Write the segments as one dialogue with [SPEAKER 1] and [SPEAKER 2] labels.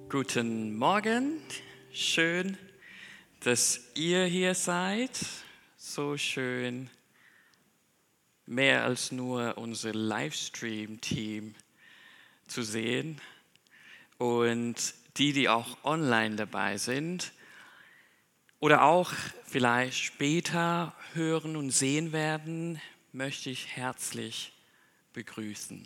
[SPEAKER 1] Guten Morgen, schön, dass ihr hier seid. So schön, mehr als nur unser Livestream-Team zu sehen. Und die auch online dabei sind oder auch vielleicht später hören und sehen werden, möchte ich herzlich begrüßen.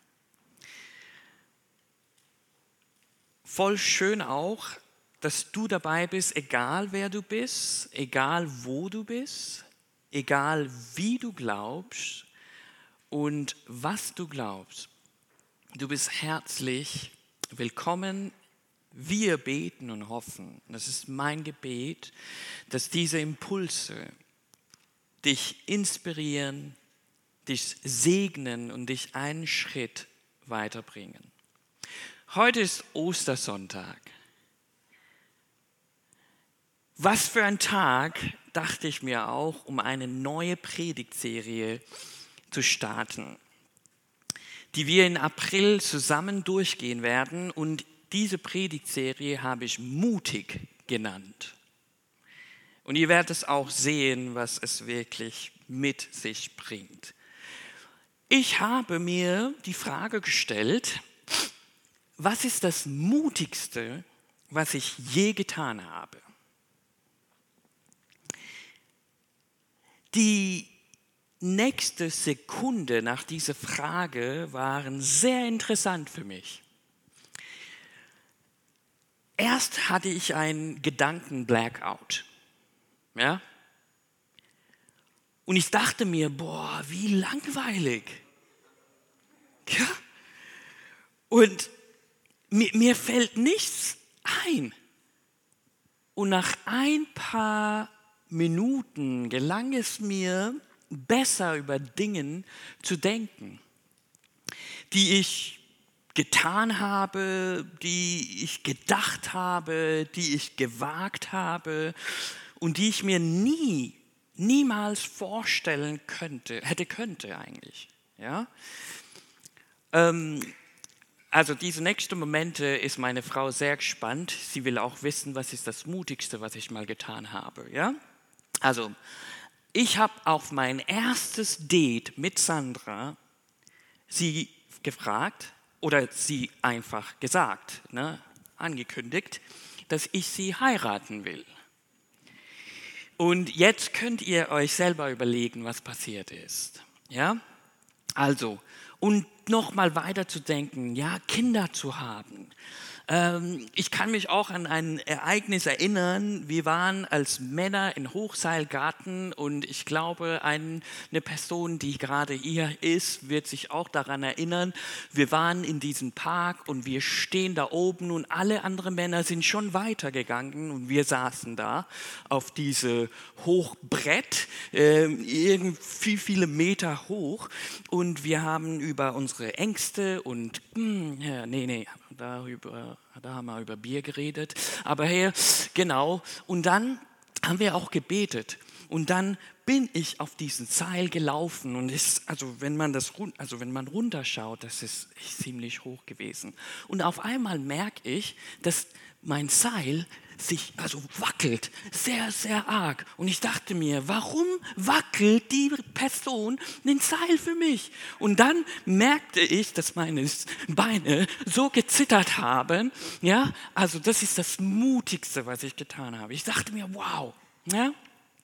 [SPEAKER 1] Voll schön auch, dass du dabei bist, egal wer du bist, egal wo du bist, egal wie du glaubst und was du glaubst. Du bist herzlich willkommen. Wir beten und hoffen, das ist mein Gebet, dass diese Impulse dich inspirieren, dich segnen und dich einen Schritt weiterbringen. Heute ist Ostersonntag. Was für ein Tag, dachte ich mir auch, um eine neue Predigtserie zu starten, die wir in April zusammen durchgehen werden. Und diese Predigtserie habe ich mutig genannt. Und ihr werdet es auch sehen, was es wirklich mit sich bringt. Ich habe mir die Frage gestellt, was ist das Mutigste, was ich je getan habe? Die nächste Sekunde nach dieser Frage waren sehr interessant für mich. Erst hatte ich einen Gedanken-Blackout. Ja? Und ich dachte mir, boah, wie langweilig. Ja? Und mir fällt nichts ein. Und nach ein paar Minuten gelang es mir, besser über Dinge zu denken, die ich getan habe, die ich gedacht habe, die ich gewagt habe und die ich mir niemals vorstellen könnte eigentlich. Ja? Also diese nächsten Momente ist meine Frau sehr gespannt. Sie will auch wissen, was ist das Mutigste, was ich mal getan habe. Ja? Also, ich habe auf mein erstes Date mit Sandra sie gefragt oder sie einfach gesagt, angekündigt, dass ich sie heiraten will. Und jetzt könnt ihr euch selber überlegen, was passiert ist. Ja? Also, und nochmal weiterzudenken, ja, Kinder zu haben. Ich kann mich auch an ein Ereignis erinnern. Wir waren als Männer in Hochseilgarten und ich glaube, eine Person, die gerade hier ist, wird sich auch daran erinnern. Wir waren in diesem Park und wir stehen da oben und alle anderen Männer sind schon weitergegangen und wir saßen da auf diese Hochbrett, irgendwie viele Meter hoch und wir haben über unsere Ängste und da haben wir über Bier geredet, aber hey, genau. Und dann haben wir auch gebetet. Und dann bin ich auf diesen Seil gelaufen und wenn man runterschaut, das ist ziemlich hoch gewesen. Und auf einmal merke ich, dass mein Seil sich wackelt, sehr, sehr arg. Und ich dachte mir, warum wackelt die Person den Seil für mich? Und dann merkte ich, dass meine Beine so gezittert haben. Ja, also das ist das Mutigste, was ich getan habe. Ich dachte mir, wow. Ja?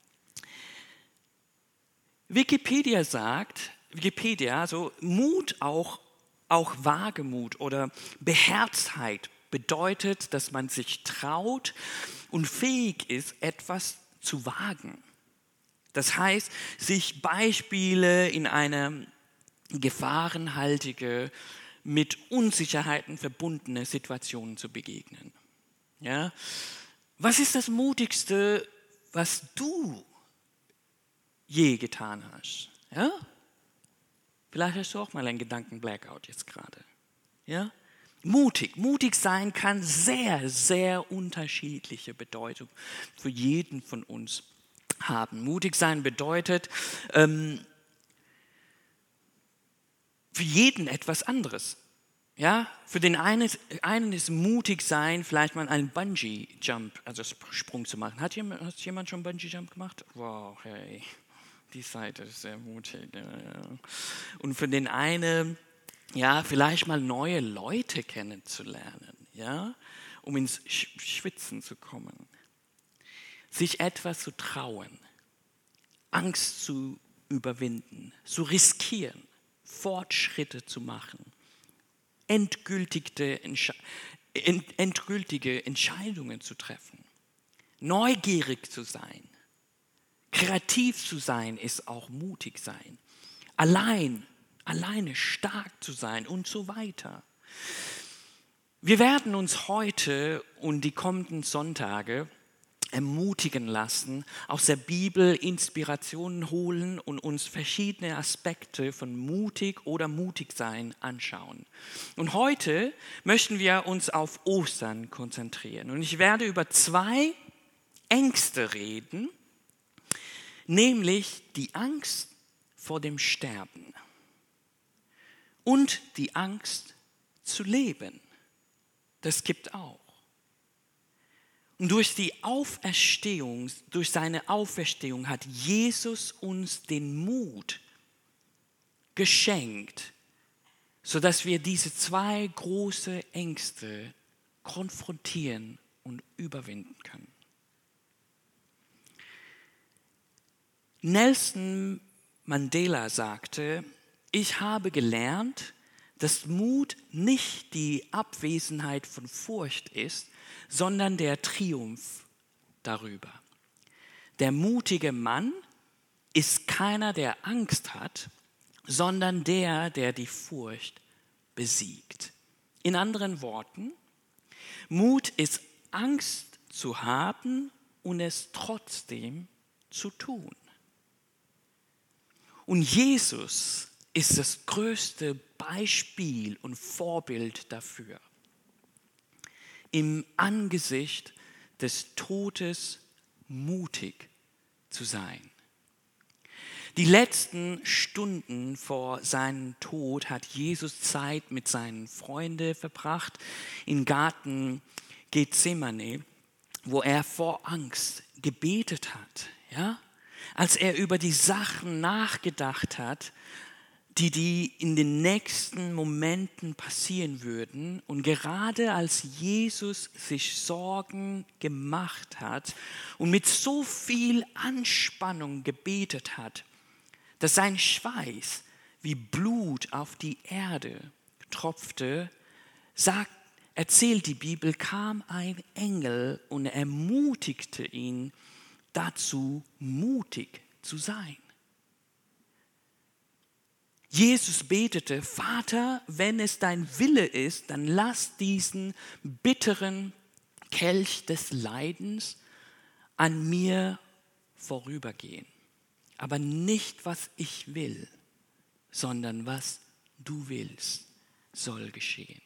[SPEAKER 1] Wikipedia sagt, also Mut, auch Wagemut oder Beherztheit bedeutet, dass man sich traut und fähig ist, etwas zu wagen. Das heißt, sich Beispiele in einer gefahrenhaltige, mit Unsicherheiten verbundene Situationen zu begegnen. Ja? Was ist das Mutigste, was du je getan hast? Ja? Vielleicht hast du auch mal einen Gedanken-Blackout jetzt gerade. Ja? Mutig sein kann sehr, sehr unterschiedliche Bedeutung für jeden von uns haben. Mutig sein bedeutet für jeden etwas anderes. Ja, für den einen ist mutig sein, vielleicht mal einen Bungee-Jump, also Sprung zu machen. Hat jemand schon Bungee-Jump gemacht? Wow, hey, die Seite ist sehr mutig. Ja, ja. Und für den einen, ja, vielleicht mal neue Leute kennenzulernen, ja, um ins Schwitzen zu kommen. Sich etwas zu trauen, Angst zu überwinden, zu riskieren, Fortschritte zu machen. Endgültige Entscheidungen zu treffen. Neugierig zu sein. Kreativ zu sein ist auch mutig sein. Alleine stark zu sein und so weiter. Wir werden uns heute und die kommenden Sonntage ermutigen lassen, aus der Bibel Inspirationen holen und uns verschiedene Aspekte von mutig oder mutig sein anschauen. Und heute möchten wir uns auf Ostern konzentrieren. Und ich werde über 2 Ängste reden, nämlich die Angst vor dem Sterben und die Angst zu leben. Das gibt auch. Und durch seine Auferstehung hat Jesus uns den Mut geschenkt, sodass wir diese 2 große Ängste konfrontieren und überwinden können. Nelson Mandela sagte, ich habe gelernt, dass Mut nicht die Abwesenheit von Furcht ist, sondern der Triumph darüber. Der mutige Mann ist keiner, der Angst hat, sondern der die Furcht besiegt. In anderen Worten, Mut ist Angst zu haben und es trotzdem zu tun. Und Jesus ist das größte Beispiel und Vorbild dafür. Im Angesicht des Todes mutig zu sein. Die letzten Stunden vor seinem Tod hat Jesus Zeit mit seinen Freunden verbracht im Garten Gethsemane, wo er vor Angst gebetet hat. Ja? Als er über die Sachen nachgedacht hat, die in den nächsten Momenten passieren würden. Und gerade als Jesus sich Sorgen gemacht hat und mit so viel Anspannung gebetet hat, dass sein Schweiß wie Blut auf die Erde tropfte, erzählt die Bibel, kam ein Engel und ermutigte ihn dazu, mutig zu sein. Jesus betete, Vater, wenn es dein Wille ist, dann lass diesen bitteren Kelch des Leidens an mir vorübergehen. Aber nicht, was ich will, sondern was du willst, soll geschehen.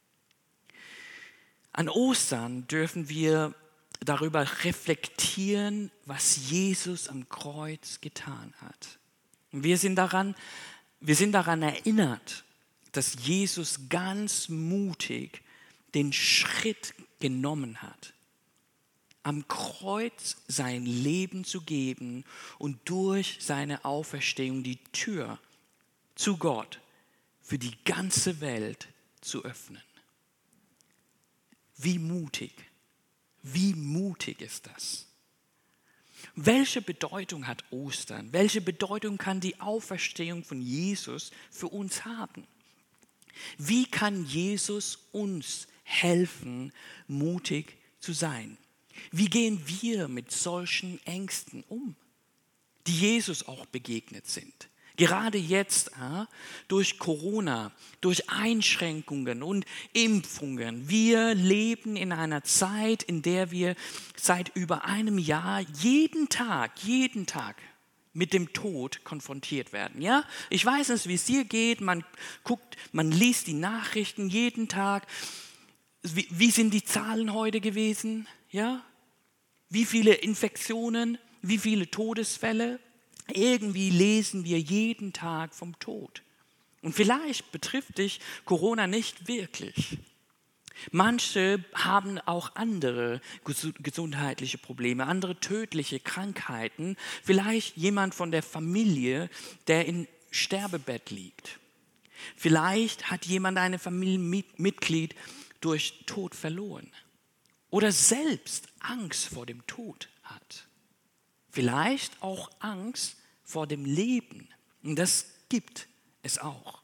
[SPEAKER 1] An Ostern dürfen wir darüber reflektieren, was Jesus am Kreuz getan hat. Und wir sind daran erinnert, dass Jesus ganz mutig den Schritt genommen hat, am Kreuz sein Leben zu geben und durch seine Auferstehung die Tür zu Gott für die ganze Welt zu öffnen. Wie mutig ist das? Welche Bedeutung hat Ostern? Welche Bedeutung kann die Auferstehung von Jesus für uns haben? Wie kann Jesus uns helfen, mutig zu sein? Wie gehen wir mit solchen Ängsten um, die Jesus auch begegnet sind? Gerade jetzt durch Corona, durch Einschränkungen und Impfungen. Wir leben in einer Zeit, in der wir seit über einem Jahr jeden Tag mit dem Tod konfrontiert werden. Ja? Ich weiß nicht, wie es dir geht. Man liest die Nachrichten jeden Tag. Wie sind die Zahlen heute gewesen? Ja? Wie viele Infektionen? Wie viele Todesfälle? Irgendwie lesen wir jeden Tag vom Tod. Und vielleicht betrifft dich Corona nicht wirklich. Manche haben auch andere gesundheitliche Probleme, andere tödliche Krankheiten. Vielleicht jemand von der Familie, der im Sterbebett liegt. Vielleicht hat jemand ein Familienmitglied durch Tod verloren oder selbst Angst vor dem Tod hat. Vielleicht auch Angst vor dem Leben. Und das gibt es auch.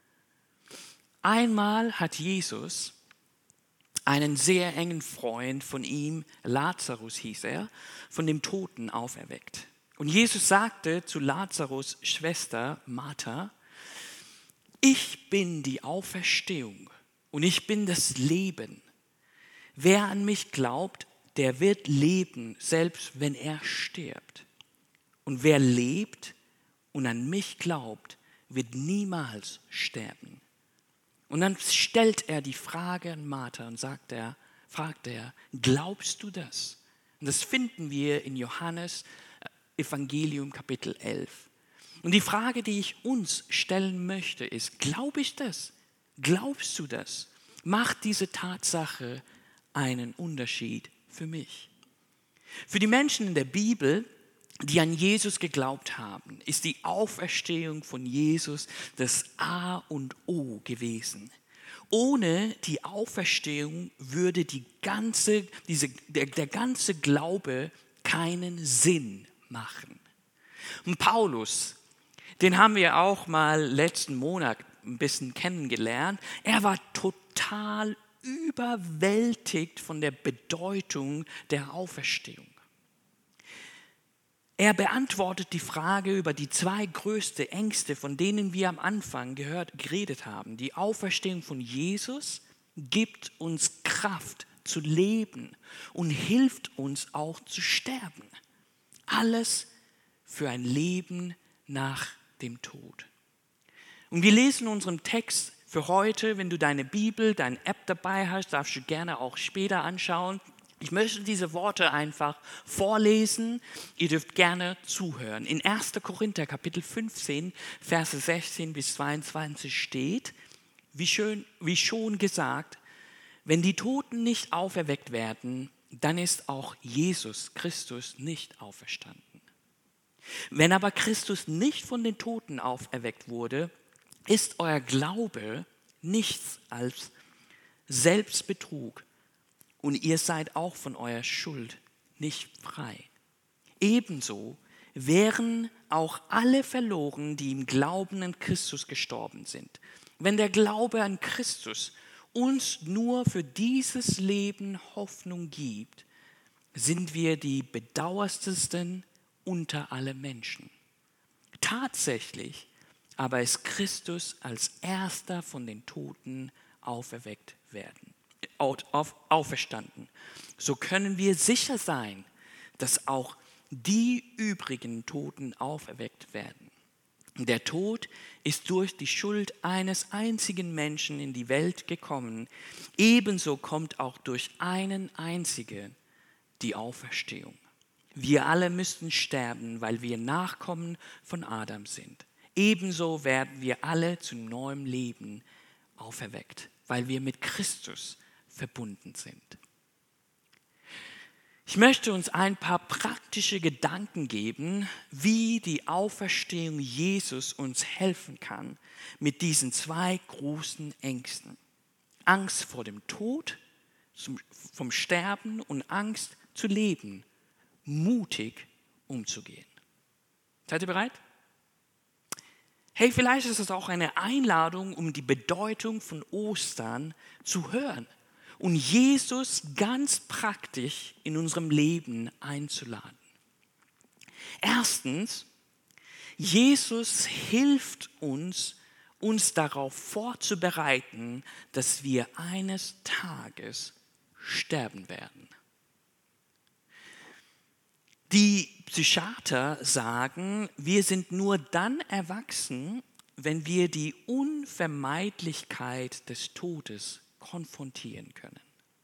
[SPEAKER 1] Einmal hat Jesus einen sehr engen Freund von ihm, Lazarus hieß er, von dem Toten auferweckt. Und Jesus sagte zu Lazarus' Schwester Martha: Ich bin die Auferstehung und ich bin das Leben. Wer an mich glaubt, der wird leben, selbst wenn er stirbt. Und wer lebt und an mich glaubt, wird niemals sterben. Und dann stellt er die Frage an Martha und fragt er, glaubst du das? Und das finden wir in Johannes Evangelium Kapitel 11. Und die Frage, die ich uns stellen möchte, ist, glaube ich das? Glaubst du das? Macht diese Tatsache einen Unterschied für mich? Für die Menschen in der Bibel, die an Jesus geglaubt haben, ist die Auferstehung von Jesus das A und O gewesen. Ohne die Auferstehung würde der ganze Glaube keinen Sinn machen. Und Paulus, den haben wir auch mal letzten Monat ein bisschen kennengelernt, er war total überwältigt von der Bedeutung der Auferstehung. Er beantwortet die Frage über die zwei größten Ängste, von denen wir am Anfang geredet haben. Die Auferstehung von Jesus gibt uns Kraft zu leben und hilft uns auch zu sterben. Alles für ein Leben nach dem Tod. Und wir lesen in unserem Text für heute, wenn du deine Bibel, deine App dabei hast, darfst du gerne auch später anschauen. Ich möchte diese Worte einfach vorlesen. Ihr dürft gerne zuhören. In 1. Korinther Kapitel 15, Verse 16 bis 22 steht, wie schon gesagt, wenn die Toten nicht auferweckt werden, dann ist auch Jesus Christus nicht auferstanden. Wenn aber Christus nicht von den Toten auferweckt wurde, ist euer Glaube nichts als Selbstbetrug. Und ihr seid auch von eurer Schuld nicht frei. Ebenso wären auch alle verloren, die im Glauben an Christus gestorben sind. Wenn der Glaube an Christus uns nur für dieses Leben Hoffnung gibt, sind wir die bedauerndsten unter alle Menschen. Tatsächlich aber ist Christus als erster von den Toten auferstanden. So können wir sicher sein, dass auch die übrigen Toten auferweckt werden. Der Tod ist durch die Schuld eines einzigen Menschen in die Welt gekommen. Ebenso kommt auch durch einen einzigen die Auferstehung. Wir alle müssten sterben, weil wir Nachkommen von Adam sind. Ebenso werden wir alle zu neuem Leben auferweckt, weil wir mit Christus verbunden sind. Ich möchte uns ein paar praktische Gedanken geben, wie die Auferstehung Jesus uns helfen kann mit diesen zwei großen Ängsten. Angst vor dem Tod, vom Sterben und Angst zu leben, mutig umzugehen. Seid ihr bereit? Hey, vielleicht ist es auch eine Einladung, um die Bedeutung von Ostern zu hören und Jesus ganz praktisch in unserem Leben einzuladen. Erstens, Jesus hilft uns darauf vorzubereiten, dass wir eines Tages sterben werden. Die Psychiater sagen, wir sind nur dann erwachsen, wenn wir die Unvermeidlichkeit des Todes konfrontieren können.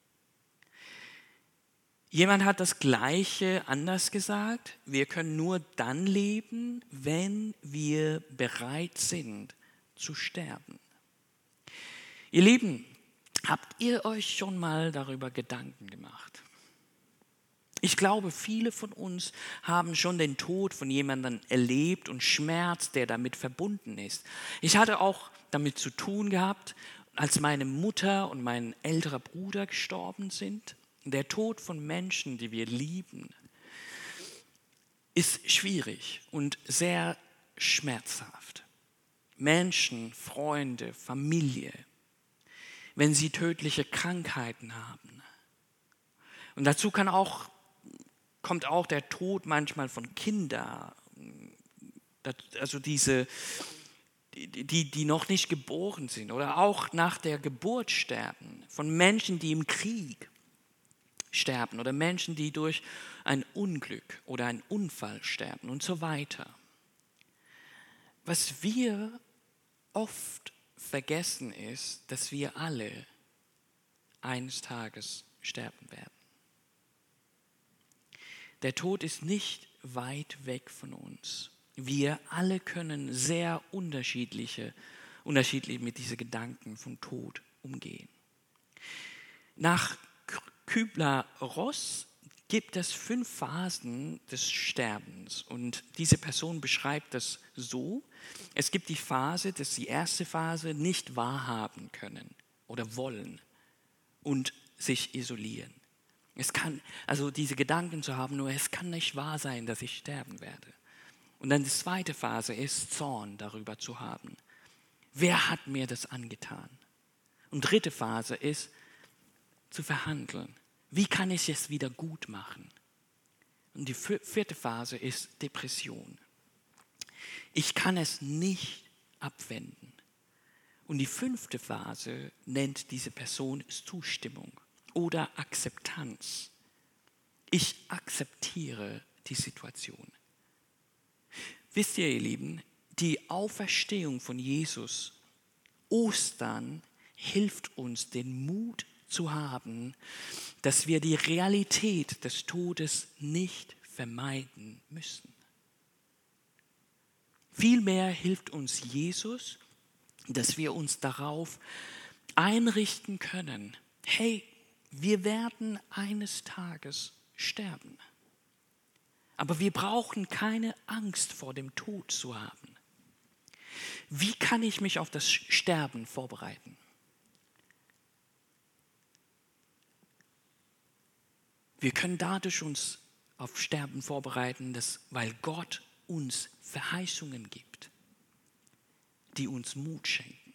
[SPEAKER 1] Jemand hat das Gleiche anders gesagt. Wir können nur dann leben, wenn wir bereit sind zu sterben. Ihr Lieben, habt ihr euch schon mal darüber Gedanken gemacht? Ich glaube, viele von uns haben schon den Tod von jemandem erlebt und Schmerz, der damit verbunden ist. Ich hatte auch damit zu tun gehabt, als meine Mutter und mein älterer Bruder gestorben sind. Der Tod von Menschen, die wir lieben, ist schwierig und sehr schmerzhaft. Menschen, Freunde, Familie, wenn sie tödliche Krankheiten haben. Und dazu kommt auch der Tod manchmal von Kindern, also diese, die noch nicht geboren sind oder auch nach der Geburt sterben, von Menschen, die im Krieg sterben oder Menschen, die durch ein Unglück oder einen Unfall sterben und so weiter. Was wir oft vergessen ist, dass wir alle eines Tages sterben werden. Der Tod ist nicht weit weg von uns. Wir alle können sehr unterschiedlich mit diesen Gedanken von Tod umgehen. Nach Kübler-Ross gibt es 5 Phasen des Sterbens und diese Person beschreibt das so: Es gibt die erste Phase, nicht wahrhaben können oder wollen und sich isolieren. Also diese Gedanken zu haben, nur es kann nicht wahr sein, dass ich sterben werde. Und dann die zweite Phase ist, Zorn darüber zu haben. Wer hat mir das angetan? Und dritte Phase ist, zu verhandeln. Wie kann ich es wieder gut machen? Und die vierte Phase ist Depression. Ich kann es nicht abwenden. Und die 5. Phase nennt diese Person Zustimmung oder Akzeptanz. Ich akzeptiere die Situation. Wisst ihr, ihr Lieben, die Auferstehung von Jesus, Ostern, hilft uns, den Mut zu haben, dass wir die Realität des Todes nicht vermeiden müssen. Vielmehr hilft uns Jesus, dass wir uns darauf einrichten können, hey, wir werden eines Tages sterben. Aber wir brauchen keine Angst vor dem Tod zu haben. Wie kann ich mich auf das Sterben vorbereiten? Wir können dadurch uns auf Sterben vorbereiten, weil Gott uns Verheißungen gibt, die uns Mut schenken.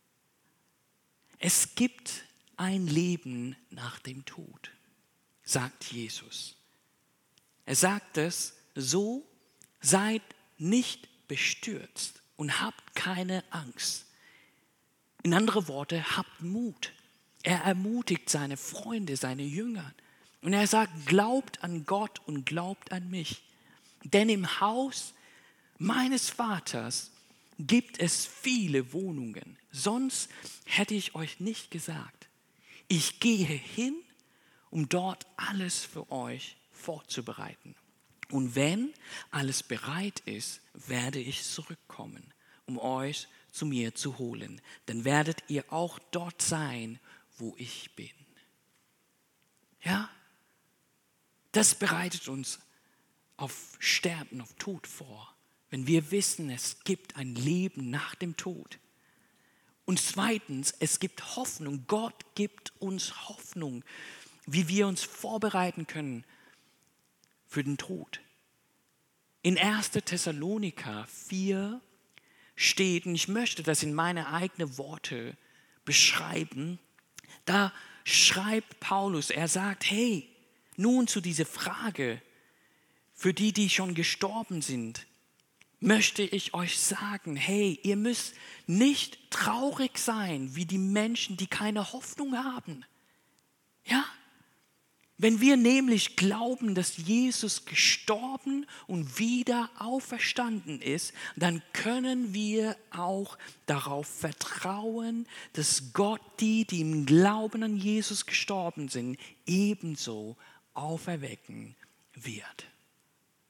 [SPEAKER 1] Es gibt ein Leben nach dem Tod, sagt Jesus. Er sagt es so: Seid nicht bestürzt und habt keine Angst. In andere Worte, habt Mut. Er ermutigt seine Freunde, seine Jünger. Und er sagt, glaubt an Gott und glaubt an mich. Denn im Haus meines Vaters gibt es viele Wohnungen. Sonst hätte ich euch nicht gesagt. Ich gehe hin, um dort alles für euch vorzubereiten. Und wenn alles bereit ist, werde ich zurückkommen, um euch zu mir zu holen. Dann werdet ihr auch dort sein, wo ich bin. Ja? Das bereitet uns auf Sterben, auf Tod vor, wenn wir wissen, es gibt ein Leben nach dem Tod. Und zweitens, es gibt Hoffnung. Gott gibt uns Hoffnung, wie wir uns vorbereiten können für den Tod. In 1. Thessaloniker 4 steht, und ich möchte das in meine eigenen Worte beschreiben, da schreibt Paulus, er sagt, hey, nun zu dieser Frage, für die schon gestorben sind, möchte ich euch sagen, hey, ihr müsst nicht traurig sein wie die Menschen, die keine Hoffnung haben. Ja? Wenn wir nämlich glauben, dass Jesus gestorben und wieder auferstanden ist, dann können wir auch darauf vertrauen, dass Gott die im Glauben an Jesus gestorben sind, ebenso auferwecken wird.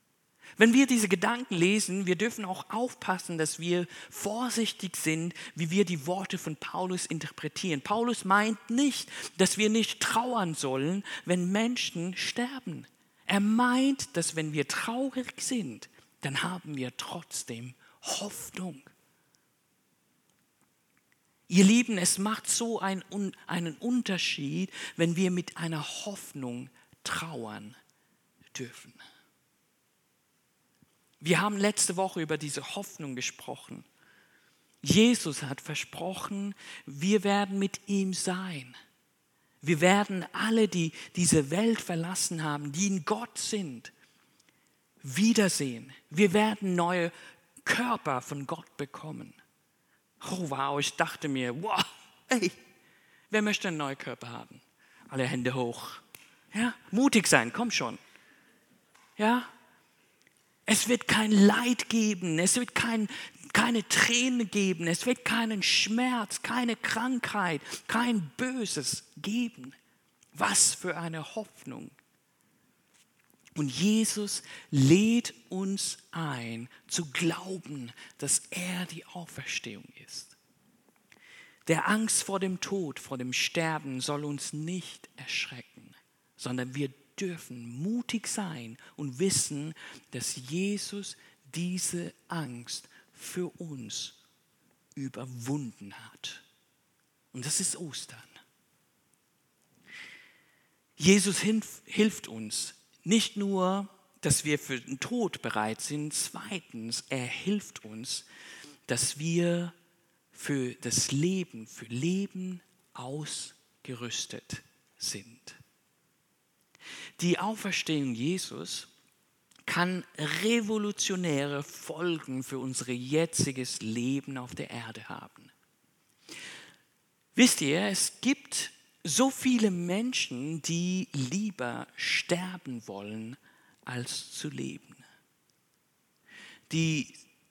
[SPEAKER 1] Wenn wir diese Gedanken lesen, wir dürfen auch aufpassen, dass wir vorsichtig sind, wie wir die Worte von Paulus interpretieren. Paulus meint nicht, dass wir nicht trauern sollen, wenn Menschen sterben. Er meint, dass wenn wir traurig sind, dann haben wir trotzdem Hoffnung. Ihr Lieben, es macht so einen Unterschied, wenn wir mit einer Hoffnung trauern dürfen. Wir haben letzte Woche über diese Hoffnung gesprochen. Jesus hat versprochen, wir werden mit ihm sein. Wir werden alle, die diese Welt verlassen haben, die in Gott sind, wiedersehen. Wir werden neue Körper von Gott bekommen. Oh wow, ich dachte mir, wow, hey, wer möchte einen neuen Körper haben? Alle Hände hoch. Ja, mutig sein, komm schon. Ja, es wird kein Leid geben, es wird keine Tränen geben, es wird keinen Schmerz, keine Krankheit, kein Böses geben. Was für eine Hoffnung. Und Jesus lädt uns ein, zu glauben, dass er die Auferstehung ist. Der Angst vor dem Tod, vor dem Sterben soll uns nicht erschrecken, sondern wir dürfen mutig sein und wissen, dass Jesus diese Angst für uns überwunden hat. Und das ist Ostern. Jesus hilft uns nicht nur, dass wir für den Tod bereit sind, zweitens, er hilft uns, dass wir für das Leben, für Leben ausgerüstet sind. Die Auferstehung Jesus kann revolutionäre Folgen für unser jetziges Leben auf der Erde haben. Wisst ihr, es gibt so viele Menschen, die lieber sterben wollen, als zu leben. Die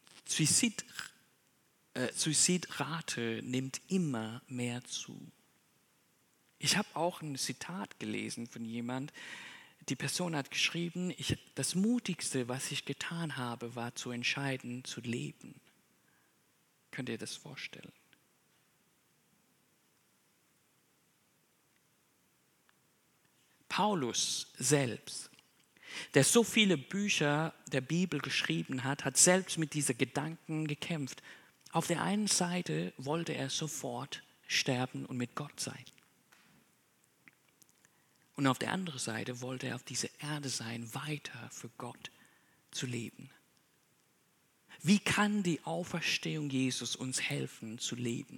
[SPEAKER 1] Suizidrate nimmt immer mehr zu. Ich habe auch ein Zitat gelesen von jemand. Die Person hat geschrieben, das Mutigste, was ich getan habe, war zu entscheiden, zu leben. Könnt ihr das vorstellen? Paulus selbst, der so viele Bücher der Bibel geschrieben hat, hat selbst mit diesen Gedanken gekämpft. Auf der einen Seite wollte er sofort sterben und mit Gott sein. Und auf der anderen Seite wollte er auf dieser Erde sein, weiter für Gott zu leben. Wie kann die Auferstehung Jesus uns helfen zu leben?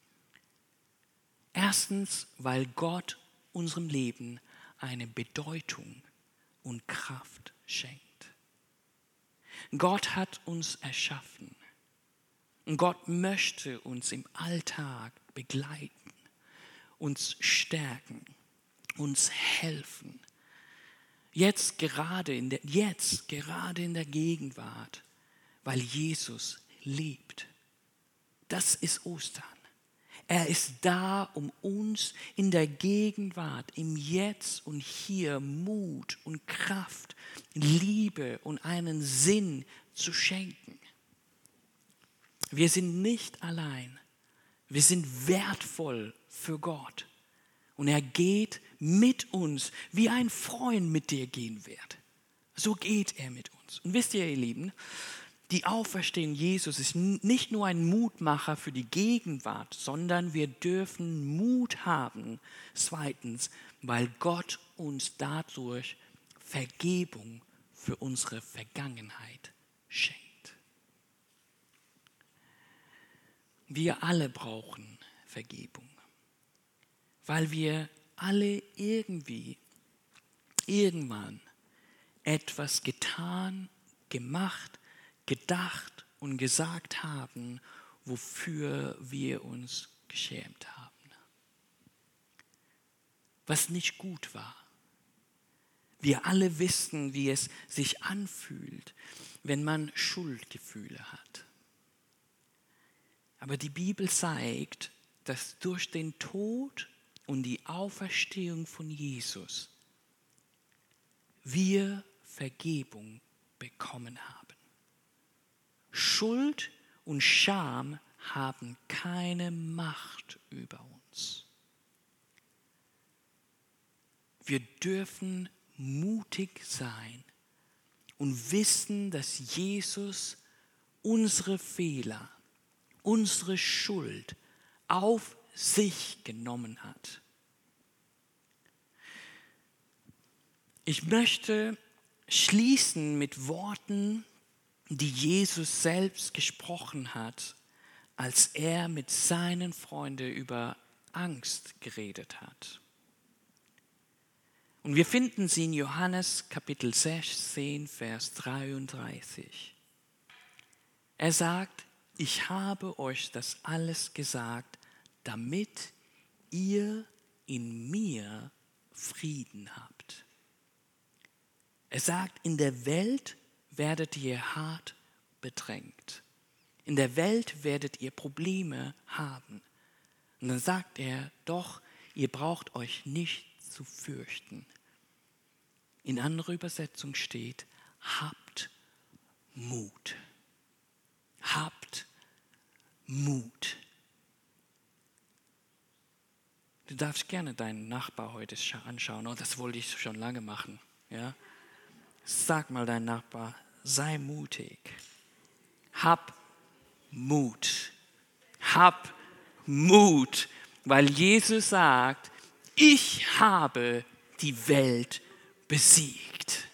[SPEAKER 1] Erstens, weil Gott unserem Leben eine Bedeutung und Kraft schenkt. Gott hat uns erschaffen und Gott möchte uns im Alltag begleiten, uns stärken, uns helfen. Jetzt gerade in der Gegenwart, weil Jesus lebt. Das ist Ostern. Er ist da, um uns in der Gegenwart, im Jetzt und Hier Mut und Kraft, Liebe und einen Sinn zu schenken. Wir sind nicht allein. Wir sind wertvoll für Gott. Und er geht mit uns, wie ein Freund mit dir gehen wird. So geht er mit uns. Und wisst ihr, ihr Lieben, die Auferstehung Jesus ist nicht nur ein Mutmacher für die Gegenwart, sondern wir dürfen Mut haben, zweitens, weil Gott uns dadurch Vergebung für unsere Vergangenheit schenkt. Wir alle brauchen Vergebung, weil wir alle irgendwann etwas getan, gemacht, gedacht und gesagt haben, wofür wir uns geschämt haben. Was nicht gut war. Wir alle wissen, wie es sich anfühlt, wenn man Schuldgefühle hat. Aber die Bibel zeigt, dass durch den Tod und die Auferstehung von Jesus wir Vergebung bekommen haben. Schuld und Scham haben keine Macht über uns. Wir dürfen mutig sein und wissen, dass Jesus unsere Fehler, unsere Schuld auf sich genommen hat. Ich möchte schließen mit Worten, die Jesus selbst gesprochen hat, als er mit seinen Freunden über Angst geredet hat. Und wir finden sie in Johannes Kapitel 16, Vers 33. Er sagt, ich habe euch das alles gesagt, damit ihr in mir Frieden habt. Er sagt, in der Welt werdet ihr hart bedrängt. In der Welt werdet ihr Probleme haben. Und dann sagt er, doch, ihr braucht euch nicht zu fürchten. In anderer Übersetzung steht, habt Mut. Habt Mut. Du darfst gerne deinen Nachbar heute anschauen. Oh, das wollte ich schon lange machen. Ja? Sag mal deinem Nachbar, sei mutig. Hab Mut. Hab Mut. Weil Jesus sagt, ich habe die Welt besiegt.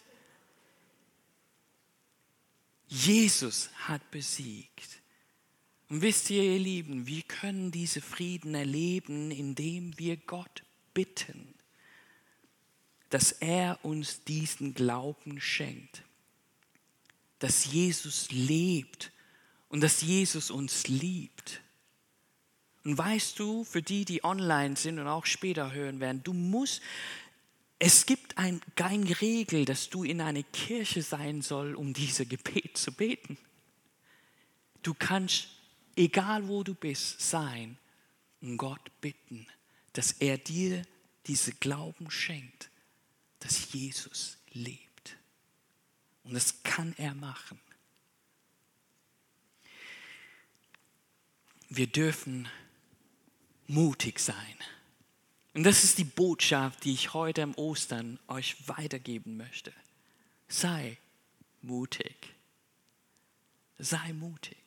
[SPEAKER 1] Jesus hat besiegt. Und wisst ihr, ihr Lieben, wir können diese Frieden erleben, indem wir Gott bitten, dass er uns diesen Glauben schenkt, dass Jesus lebt und dass Jesus uns liebt. Und weißt du, für die, die online sind und auch später hören werden, es gibt keine Regel, dass du in einer Kirche sein soll, um diese Gebet zu beten. Du kannst, egal wo du bist, sein und Gott bitten, dass er dir diese Glauben schenkt, dass Jesus lebt. Und das kann er machen. Wir dürfen mutig sein. Und das ist die Botschaft, die ich heute am Ostern euch weitergeben möchte. Sei mutig. Sei mutig.